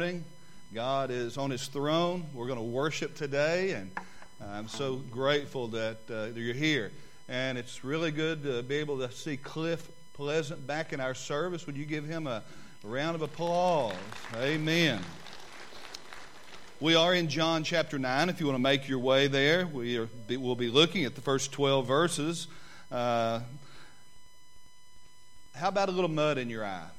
morning. God is on His throne. We're going to worship today, and I'm so grateful that you're here. And it's really good to be able to see Cliff Pleasant back in our service. Would you give him a round of applause? Amen. We are in John chapter 9. If you want to make your way there, we'll be looking at the first 12 verses. How about a little mud in your eye?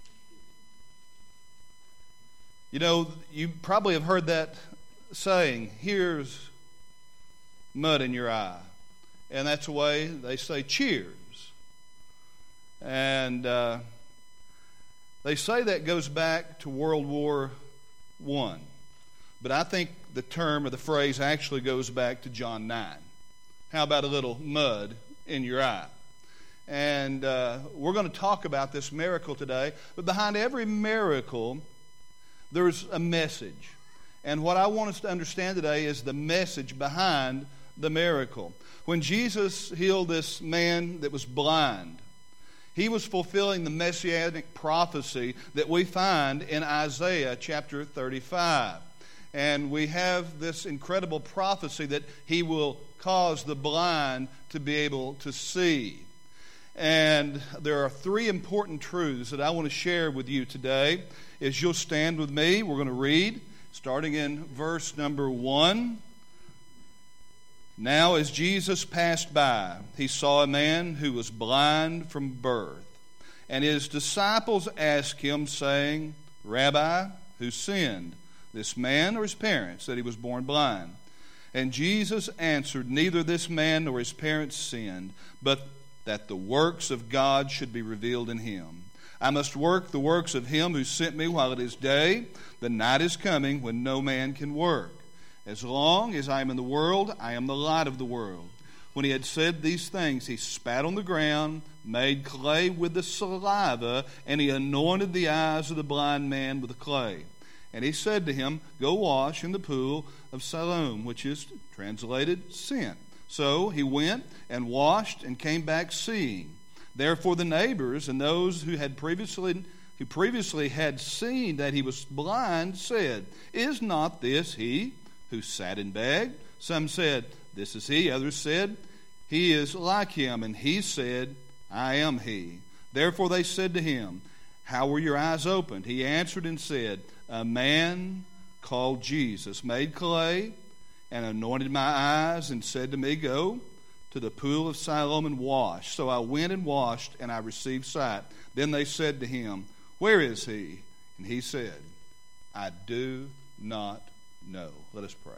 You know, you probably have heard that saying, here's mud in your eye. And that's the way they say cheers. And they say that goes back to World War I. But I think the term or the phrase actually goes back to John 9. How about a little mud in your eye? And we're going to talk about this miracle today. But behind every miracle, there's a message. And what I want us to understand today is the message behind the miracle. When Jesus healed this man that was blind, He was fulfilling the messianic prophecy that we find in Isaiah chapter 35. And we have this incredible prophecy that He will cause the blind to be able to see. And there are three important truths that I want to share with you today. As you'll stand with me, we're going to read, starting in verse number 1. Now as Jesus passed by, He saw a man who was blind from birth. And His disciples asked Him, saying, Rabbi, who sinned, this man or his parents, that he was born blind? And Jesus answered, neither this man nor his parents sinned, but that the works of God should be revealed in him. I must work the works of Him who sent me while it is day. The night is coming when no man can work. As long as I am in the world, I am the light of the world. When He had said these things, He spat on the ground, made clay with the saliva, and He anointed the eyes of the blind man with the clay. And He said to him, go wash in the pool of Siloam, which is translated sent. So he went and washed and came back seeing. Therefore the neighbors and those who previously had seen that he was blind said, is not this he who sat and begged? Some said, this is he. Others said, he is like him. And he said, I am he. Therefore they said to him, how were your eyes opened? He answered and said, a man called Jesus made clay and anointed my eyes and said to me, go to the pool of Siloam and wash. So I went and washed, and I received sight. Then they said to him, where is he? And he said, I do not know. Let us pray.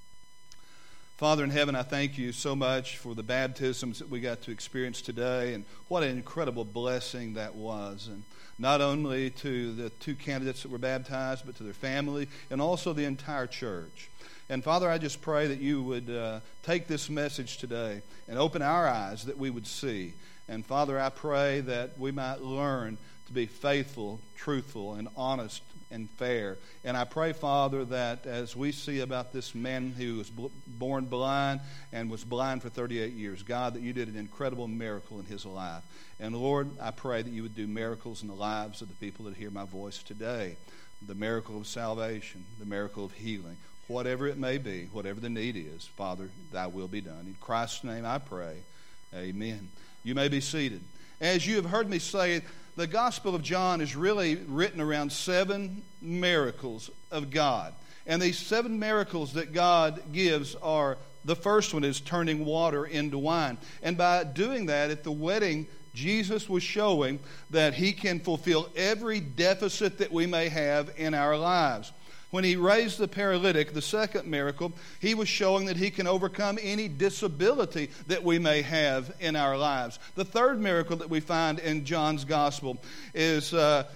Father in heaven, I thank You so much for the baptisms that we got to experience today, and what an incredible blessing that was. And not only to the two candidates that were baptized, but to their family and also the entire church. And Father, I just pray that You would take this message today and open our eyes that we would see. And Father, I pray that we might learn to be faithful, truthful, and honest and fair. And I pray, Father, that as we see about this man who was born blind and was blind for 38 years, God, that You did an incredible miracle in his life. And Lord, I pray that You would do miracles in the lives of the people that hear my voice today. The miracle of salvation, the miracle of healing, whatever it may be, whatever the need is, Father, Thy will be done. In Christ's name I pray. Amen. You may be seated. As you have heard me say, the Gospel of John is really written around 7 miracles of God. And these 7 miracles that God gives are, the first one is turning water into wine. And by doing that at the wedding, Jesus was showing that He can fulfill every deficit that we may have in our lives. When He raised the paralytic, the second miracle, He was showing that He can overcome any disability that we may have in our lives. The third miracle that we find in John's Gospel is the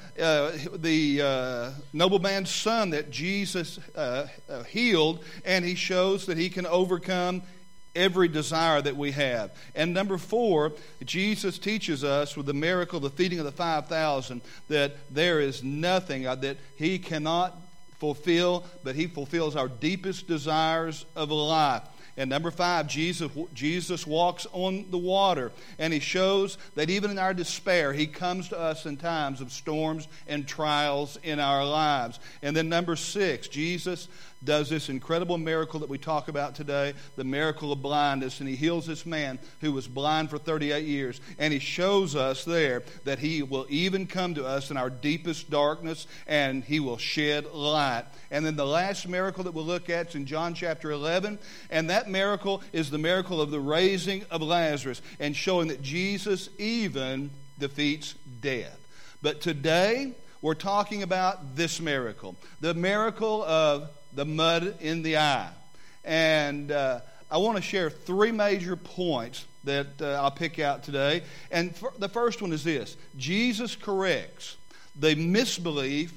nobleman's son that Jesus healed, and He shows that He can overcome every desire that we have. And number 4, Jesus teaches us with the miracle, the feeding of the 5,000, that there is nothing that He cannot fulfill, but He fulfills our deepest desires of life. And number 5, Jesus walks on the water. And He shows that even in our despair, He comes to us in times of storms and trials in our lives. And then number 6, Jesus does this incredible miracle that we talk about today, the miracle of blindness. And He heals this man who was blind for 38 years. And He shows us there that He will even come to us in our deepest darkness, and He will shed light. And then the last miracle that we'll look at is in John chapter 11. And that miracle is the miracle of the raising of Lazarus, and showing that Jesus even defeats death. But today, we're talking about this miracle, the miracle of the mud in the eye. And I want to share 3 major points that I'll pick out today. And the first one is this: Jesus corrects the misbelief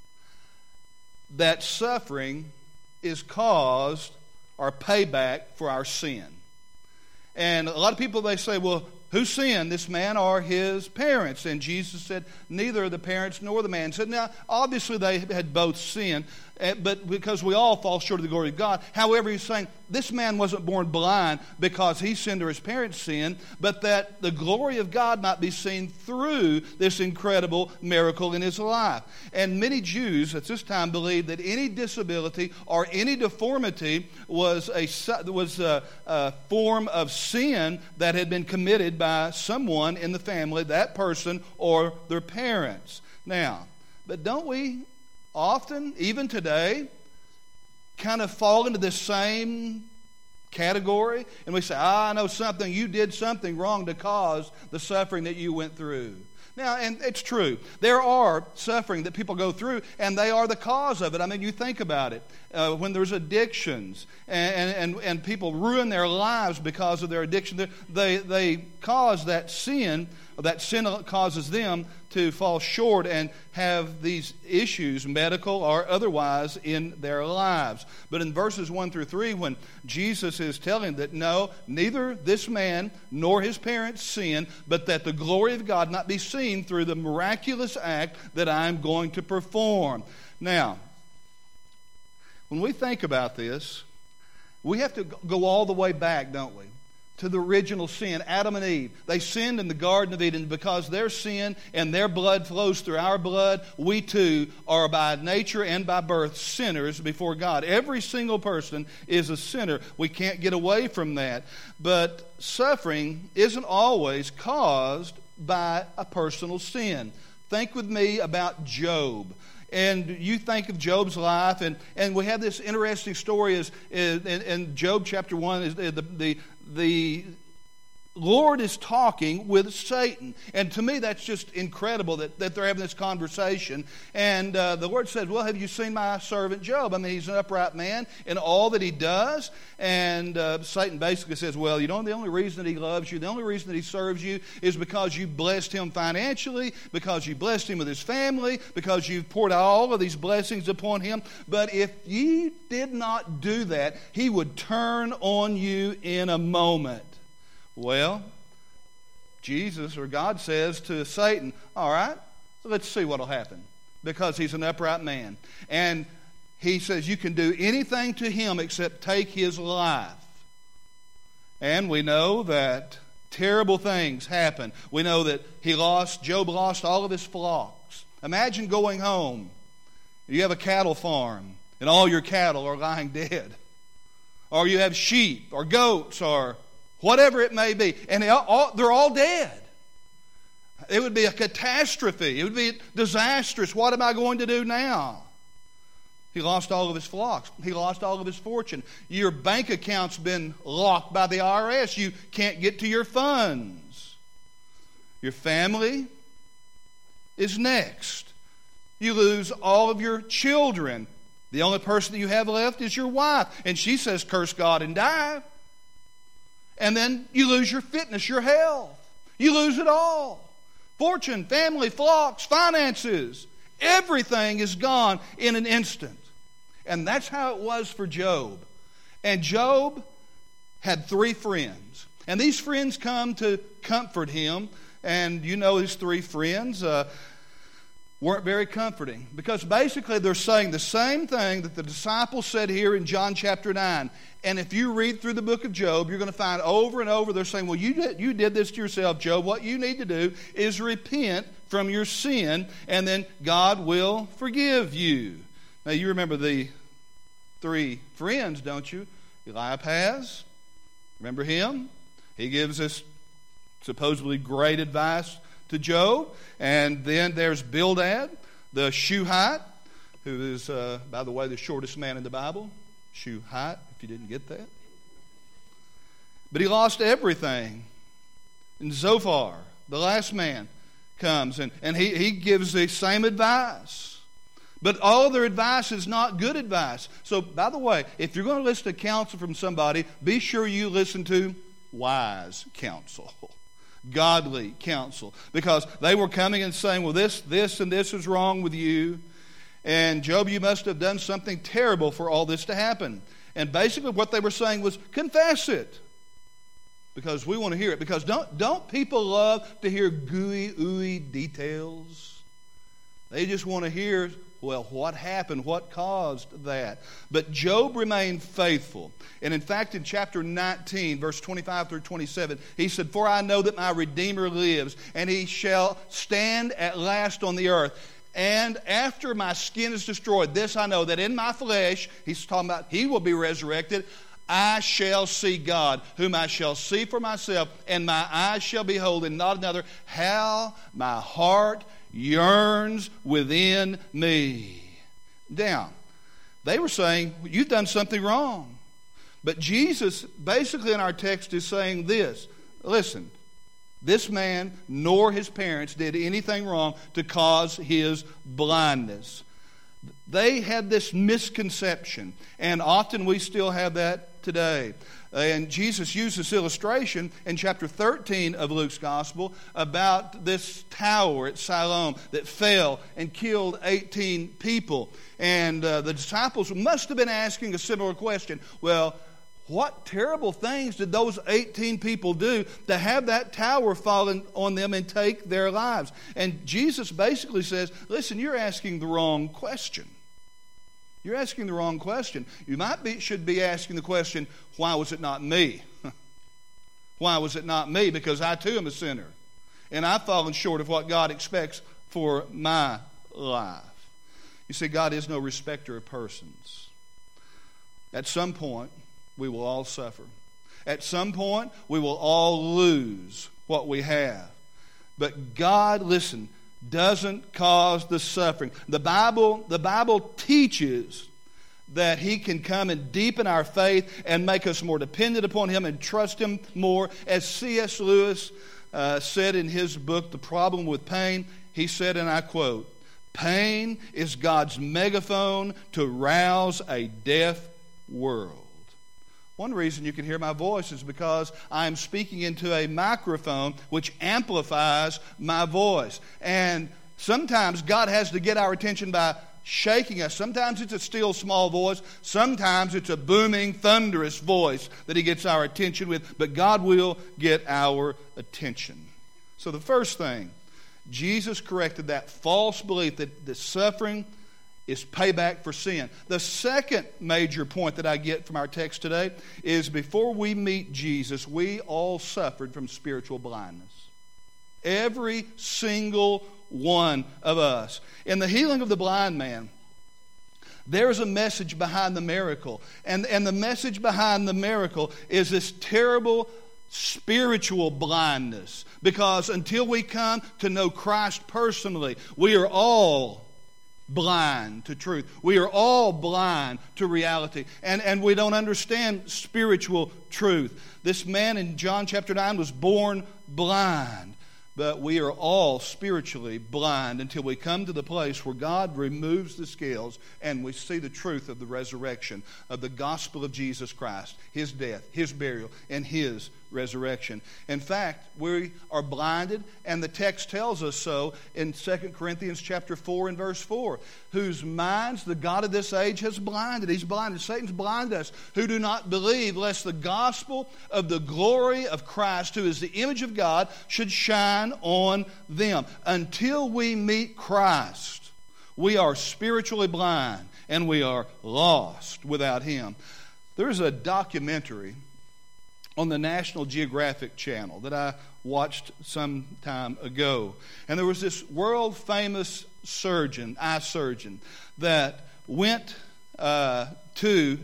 that suffering is caused or payback for our sin. And a lot of people, they say, well, who sinned, this man or his parents? And Jesus said, neither the parents nor the man. He said, now, obviously they had both sinned, but because we all fall short of the glory of God. However, He's saying this man wasn't born blind because he sinned or his parents sinned, but that the glory of God might be seen through this incredible miracle in his life. And many Jews at this time believed that any disability or any deformity was a form of sin that had been committed by someone in the family, that person or their parents. Now, but don't we often, even today, kind of fall into this same category? And we say, I know something, you did something wrong to cause the suffering that you went through. Now, and it's true. There are suffering that people go through, and they are the cause of it. I mean, you think about it. When there's addictions, and people ruin their lives because of their addiction, they cause that sin causes them to fall short and have these issues, medical or otherwise, in their lives. But in verses 1 through 3, when Jesus is telling that no, neither this man nor his parents sinned, but that the glory of God might be seen through the miraculous act that I'm going to perform. Now, when we think about this, we have to go all the way back, don't we, to the original sin, Adam and Eve. They sinned in the Garden of Eden. Because their sin and their blood flows through our blood, we too are by nature and by birth sinners before God. Every single person is a sinner. We can't get away from that. But suffering isn't always caused by a personal sin. Think with me about Job. And you think of Job's life, and we have this interesting story in Job chapter 1. Is the Lord is talking with Satan. And to me, that's just incredible that they're having this conversation. And the Lord said, well, have you seen my servant Job? I mean, he's an upright man in all that he does. And Satan basically says, well, you know, the only reason that he loves you, the only reason that he serves you is because you blessed him financially, because you blessed him with his family, because you've poured out all of these blessings upon him. But if you did not do that, he would turn on you in a moment. Well, Jesus or God says to Satan, all right, so let's see what will happen, because he's an upright man. And he says you can do anything to him except take his life. And we know that terrible things happen. We know that Job lost all of his flocks. Imagine going home. You have a cattle farm, and all your cattle are lying dead. Or you have sheep or goats or whatever it may be, and they're all dead. It would be a catastrophe. It would be disastrous. What am I going to do now? He lost all of his flocks. He lost all of his fortune. Your bank account's been locked by the IRS. You can't get to your funds. Your family is next. You lose all of your children. The only person that you have left is your wife, and she says, curse God and die. And then you lose your fitness, your health. You lose it all. Fortune, family, flocks, finances. Everything is gone in an instant. And that's how it was for Job. And Job had 3 friends. And these friends come to comfort him. And you know his 3 friends. weren't very comforting, because basically they're saying the same thing that the disciples said here in John chapter 9. And if you read through the book of Job, you're going to find over and over they're saying, well, you did this to yourself, Job. What you need to do is repent from your sin, and then God will forgive you. Now, you remember the three friends, don't you? Eliphaz, remember him? He gives us supposedly great advice to Job. And then there's Bildad, the Shuhite, who is, by the way, the shortest man in the Bible. Shuhite, if you didn't get that. But he lost everything. And Zophar, the last man, comes and he gives the same advice. But all their advice is not good advice. So, by the way, if you're going to listen to counsel from somebody, be sure you listen to wise counsel. Godly counsel, because they were coming and saying, well, this and this is wrong with you, and Job, you must have done something terrible for all this to happen. And basically what they were saying was, confess it, because we want to hear it. Because don't people love to hear gooey, ooey details? They just want to hear, well, what happened? What caused that? But Job remained faithful. And in fact, in chapter 19, verse 25 through 27, he said, for I know that my Redeemer lives, and he shall stand at last on the earth. And after my skin is destroyed, this I know, that in my flesh, he's talking about he will be resurrected, I shall see God, whom I shall see for myself, and my eyes shall behold, and not another. How my heart yearns within me. Now, they were saying, you've done something wrong. But Jesus, basically in our text, is saying this. Listen, this man nor his parents did anything wrong to cause his blindness. They had this misconception, and often we still have that today. And Jesus used this illustration in chapter 13 of Luke's Gospel about this tower at Siloam that fell and killed 18 people. And the disciples must have been asking a similar question. Well, what terrible things did those 18 people do to have that tower fallen on them and take their lives? And Jesus basically says, listen, you're asking the wrong question. You're asking the wrong question. You should be asking the question, why was it not me? Why was it not me? Because I too am a sinner. And I've fallen short of what God expects for my life. You see, God is no respecter of persons. At some point, we will all suffer. At some point, we will all lose what we have. But God, listen, doesn't cause the suffering. The Bible teaches that He can come and deepen our faith and make us more dependent upon Him and trust Him more. As C.S. Lewis said in his book, The Problem with Pain, he said, and I quote, pain is God's megaphone to rouse a deaf world. One reason you can hear my voice is because I am speaking into a microphone which amplifies my voice. And sometimes God has to get our attention by shaking us. Sometimes it's a still, small voice. Sometimes it's a booming, thunderous voice that He gets our attention with. But God will get our attention. So the first thing, Jesus corrected that false belief that the suffering is payback for sin. The second major point that I get from our text today is before we meet Jesus, we all suffered from spiritual blindness. Every single one of us. In the healing of the blind man, there's a message behind the miracle. And the message behind the miracle is this terrible spiritual blindness. Because until we come to know Christ personally, we are all blind to truth. We are all blind to reality. And we don't understand spiritual truth. This man in John chapter 9 was born blind. But we are all spiritually blind until we come to the place where God removes the scales and we see the truth of the resurrection, of the gospel of Jesus Christ, His death, His burial, and His resurrection. In fact, we are blinded, and the text tells us so in 2 Corinthians chapter 4 and verse 4, whose minds the God of this age has blinded. He's blinded. Satan's blinded us, who do not believe, lest the gospel of the glory of Christ, who is the image of God, should shine on them. Until we meet Christ, we are spiritually blind, and we are lost without Him. There's a documentary on the National Geographic Channel that I watched some time ago. And there was this world-famous eye surgeon, that went to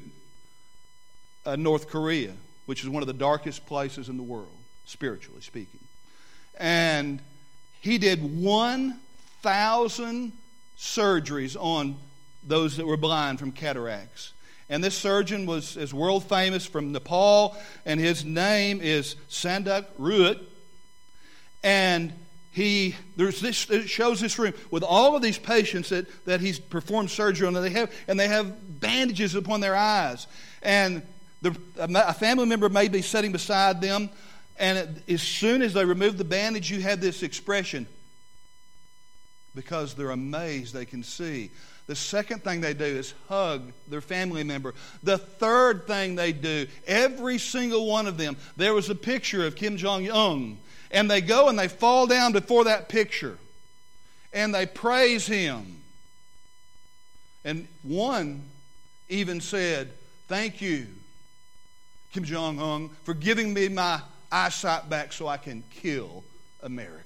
North Korea, which is one of the darkest places in the world, spiritually speaking. And he did 1,000 surgeries on those that were blind from cataracts. And this surgeon is world famous from Nepal, and his name is Sandak Ruat. And it shows this room with all of these patients that he's performed surgery on, and they have bandages upon their eyes. And a family member may be sitting beside them, and as soon as they remove the bandage, you have this expression, because they're amazed they can see. The second thing they do is hug their family member. The third thing they do, every single one of them, there was a picture of Kim Jong-un, and they go and they fall down before that picture, and they praise him. And one even said, "Thank you, Kim Jong-un, for giving me my eyesight back so I can kill Americans."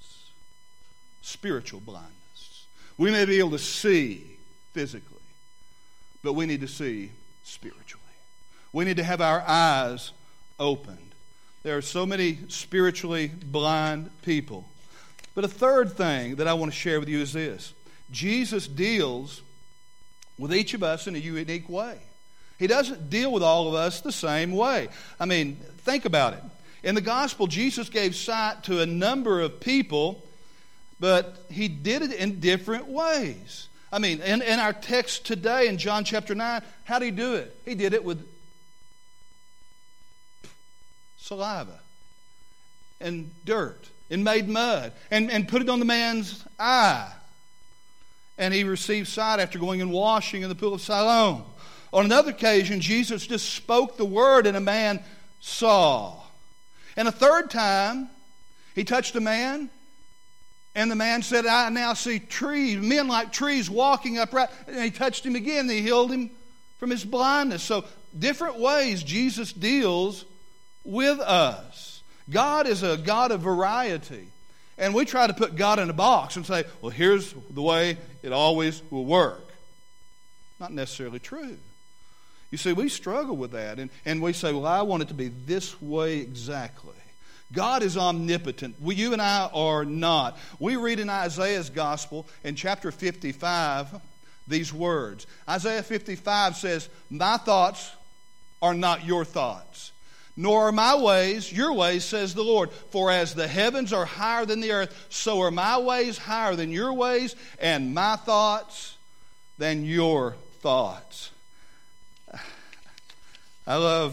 Spiritual blindness. We may be able to see physically, but we need to see spiritually. We need to have our eyes opened. There are so many spiritually blind people. But a third thing that I want to share with you is this. Jesus deals with each of us in a unique way. He doesn't deal with all of us the same way. I mean, think about it. In the gospel, Jesus gave sight to a number of people, but He did it in different ways. I mean, in our text today in John chapter 9, how did He do it? He did it with saliva and dirt and made mud and put it on the man's eye. And he received sight after going and washing in the pool of Siloam. On another occasion, Jesus just spoke the word and a man saw. And a third time, He touched a man, and the man said, "I now see trees, men like trees walking upright." And He touched him again, and He healed him from his blindness. So different ways Jesus deals with us. God is a God of variety. And we try to put God in a box and say, well, here's the way it always will work. Not necessarily true. You see, we struggle with that. And we say, well, I want it to be this way exactly. God is omnipotent. You and I are not. We read in Isaiah's gospel in chapter 55 these words. Isaiah 55 says, "My thoughts are not your thoughts, nor are my ways your ways, says the Lord. For as the heavens are higher than the earth, so are my ways higher than your ways, and my thoughts than your thoughts." I love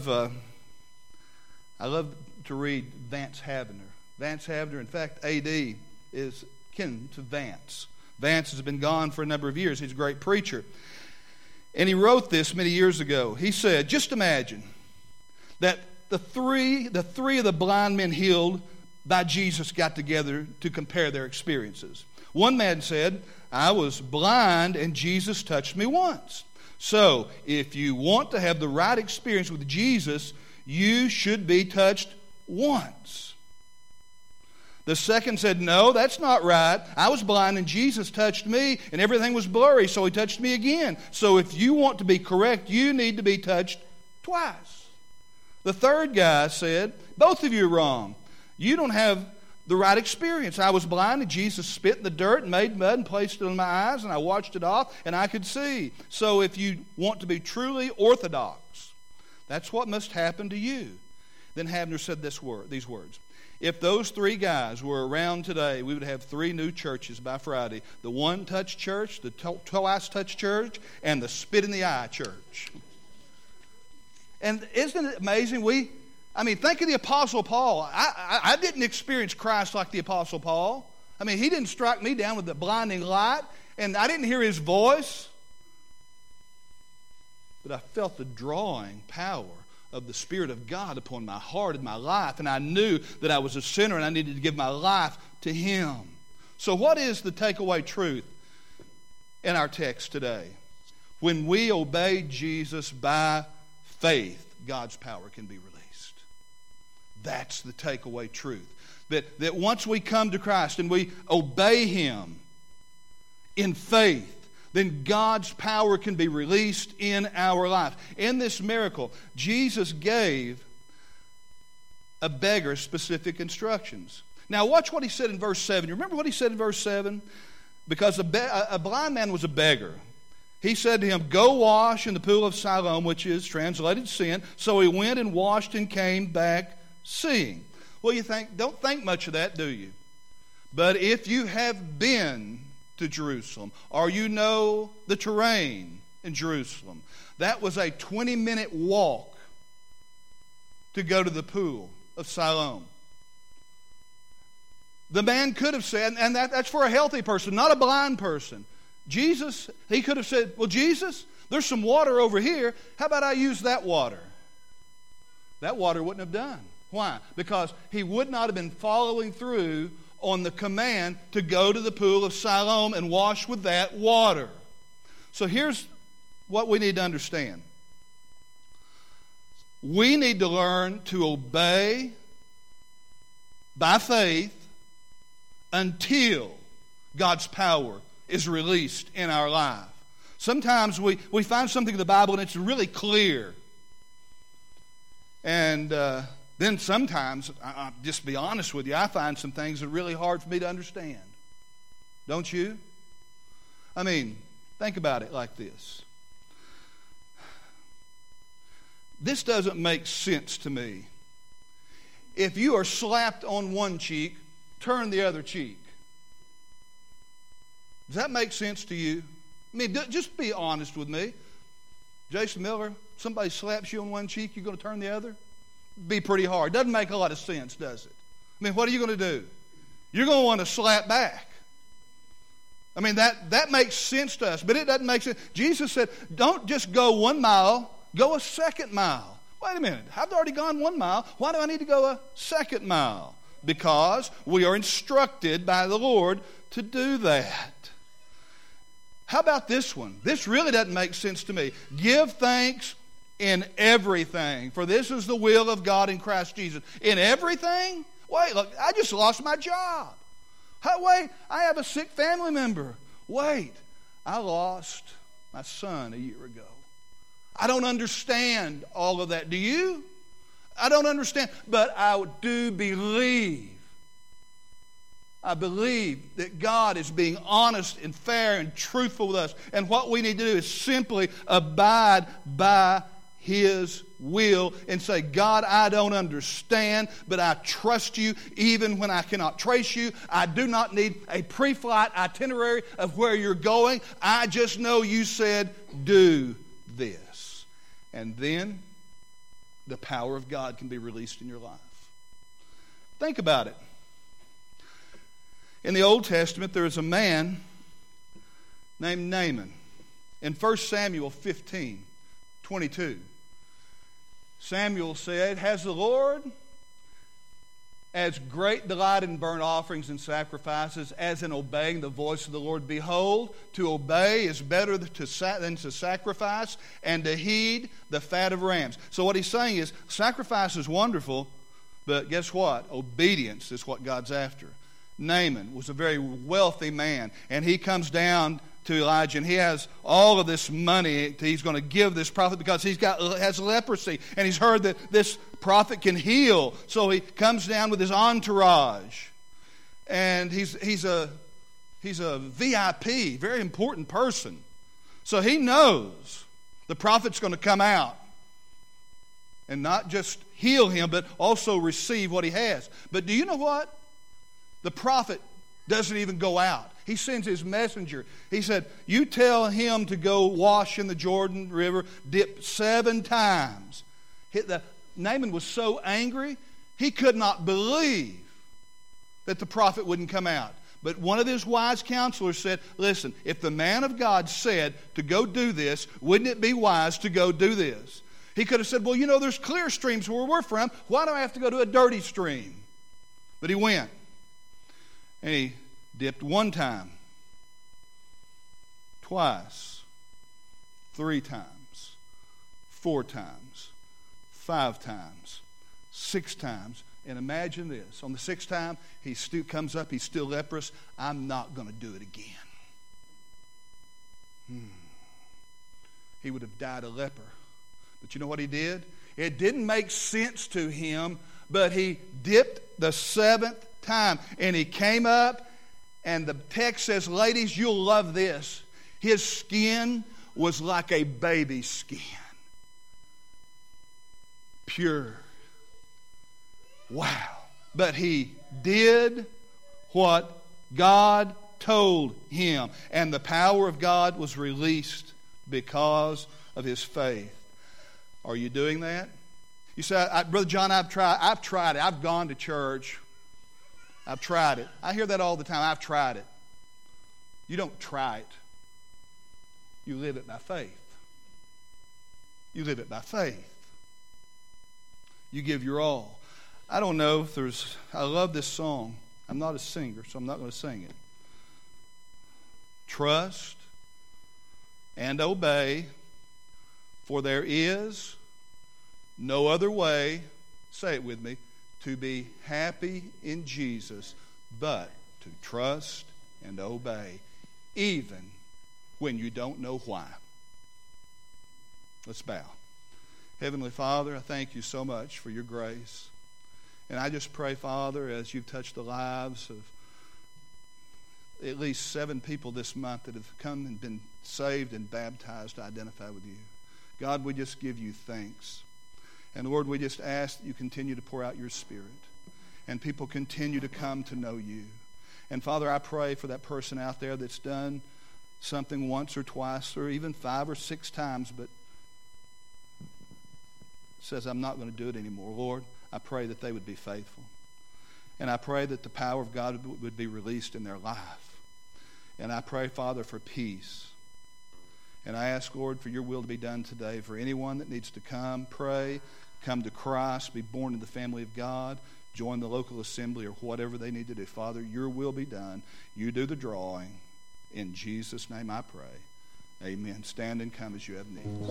to read Vance Havner. Vance Havner, in fact, A.D. is kin to Vance. Vance has been gone for a number of years. He's a great preacher. And he wrote this many years ago. He said, just imagine that the three of the blind men healed by Jesus got together to compare their experiences. One man said, "I was blind and Jesus touched me once." So, if you want to have the right experience with Jesus, you should be touched once. The second said, "No, that's not right. I was blind and Jesus touched me and everything was blurry, so He touched me again. So if you want to be correct, you need to be touched twice." The third guy said, "Both of you are wrong. You don't have the right experience. I was blind and Jesus spit in the dirt and made mud and placed it on my eyes and I washed it off and I could see. So if you want to be truly orthodox, that's what must happen to you." Then Havner said these words. "If those three guys were around today, we would have 3 new churches by Friday. The one-touch church, the twice-touch church, and the spit-in-the-eye church." And isn't it amazing? I mean, think of the Apostle Paul. I didn't experience Christ like the Apostle Paul. I mean, he didn't strike me down with the blinding light, and I didn't hear his voice. But I felt the drawing power of the Spirit of God upon my heart and my life, and I knew that I was a sinner and I needed to give my life to Him. So what is the takeaway truth in our text today? When we obey Jesus by faith, God's power can be released. That's the takeaway truth. That once we come to Christ and we obey Him in faith, then God's power can be released in our life. In this miracle, Jesus gave a beggar specific instructions. Now watch what He said in verse 7. You remember what He said in verse 7? Because a blind man was a beggar. He said to him, "Go wash in the pool of Siloam," which is translated sin. So he went and washed and came back seeing. Well, you don't think much of that, do you? But if you have been to Jerusalem, or you know the terrain in Jerusalem, that was a 20-minute walk to go to the pool of Siloam. The man could have said, and that's for a healthy person, not a blind person. Jesus, he could have said, "Well, Jesus, there's some water over here. How about I use that water?" That water wouldn't have done. Why? Because he would not have been following through on the command to go to the pool of Siloam and wash with that water. So here's what we need to understand. We need to learn to obey by faith until God's power is released in our life. Sometimes we find something in the Bible and it's really clear. And then sometimes, I'll just be honest with you, I find some things that are really hard for me to understand. Don't you? I mean, think about it like this. This doesn't make sense to me. If you are slapped on one cheek, turn the other cheek. Does that make sense to you? I mean, just be honest with me. Jason Miller, somebody slaps you on one cheek, you're going to turn the other? Be pretty hard. Doesn't make a lot of sense, does it? I mean, what are you going to do? You're going to want to slap back. I mean, that makes sense to us, but it doesn't make sense. Jesus said, don't just go 1 mile, go a second mile. Wait a minute, I've already gone 1 mile. Why do I need to go a second mile? Because we are instructed by the Lord to do that. How about this one? This really doesn't make sense to me. Give thanks in everything, for this is the will of God in Christ Jesus. In everything? Wait, look, I just lost my job. Wait, I have a sick family member. Wait, I lost my son a year ago. I don't understand all of that. Do you? I don't understand, but I do believe. I believe that God is being honest and fair and truthful with us. And what we need to do is simply abide by His will and say, God, I don't understand, but I trust you even when I cannot trace you. I do not need a pre-flight itinerary of where you're going. I just know you said, do this. And then the power of God can be released in your life. Think about it. In the Old Testament, there is a man named Naaman. In 1 Samuel 15:22, Samuel said, "Has the Lord as great delight in burnt offerings and sacrifices as in obeying the voice of the Lord? Behold, to obey is better than to sacrifice, and to heed the fat of rams." So what he's saying is, sacrifice is wonderful, but guess what? Obedience is what God's after. Naaman was a very wealthy man, and he comes down to Elijah, and he has all of this money he's going to give this prophet because has leprosy, and he's heard that this prophet can heal. So he comes down with his entourage, and he's a VIP, very important person. So he knows the prophet's going to come out and not just heal him, but also receive what he has. But do you know what? The prophet doesn't even go out. He sends his messenger. He said, you tell him to go wash in the Jordan River, dip 7 times. Naaman was so angry, he could not believe that the prophet wouldn't come out. But one of his wise counselors said, listen, if the man of God said to go do this, wouldn't it be wise to go do this? He could have said, well, you know, there's clear streams where we're from. Why do I have to go to a dirty stream? But he went. And he dipped one time, twice, 3 times, 4 times, 5 times, 6 times. And imagine this. On the 6th time, he comes up, he's still leprous. I'm not going to do it again. He would have died a leper. But you know what he did? It didn't make sense to him, but he dipped the 7th time. And he came up, and the text says, ladies, you'll love this. His skin was like a baby's skin. Pure. Wow. But he did what God told him. And the power of God was released because of his faith. Are you doing that? You say, Brother John, I've tried it. I've gone to church. I've tried it. I hear that all the time. I've tried it. You don't try it. You live it by faith. You live it by faith. You give your all. I don't know if I love this song. I'm not a singer, so I'm not going to sing it. Trust and obey, for there is no other way, say it with me, to be happy in Jesus, but to trust and obey, even when you don't know why. Let's bow. Heavenly Father, I thank you so much for your grace. And I just pray, Father, as you've touched the lives of at least 7 people this month that have come and been saved and baptized to identify with you. God, we just give you thanks. And Lord, we just ask that you continue to pour out your Spirit and people continue to come to know you. And Father, I pray for that person out there that's done something once or twice or even 5 or 6 times, but says, I'm not going to do it anymore. Lord, I pray that they would be faithful. And I pray that the power of God would be released in their life. And I pray, Father, for peace. And I ask, Lord, for your will to be done today. For anyone that needs to come, pray, come to Christ, be born in the family of God, join the local assembly or whatever they need to do. Father, your will be done. You do the drawing. In Jesus' name I pray. Amen. Stand and come as you have need.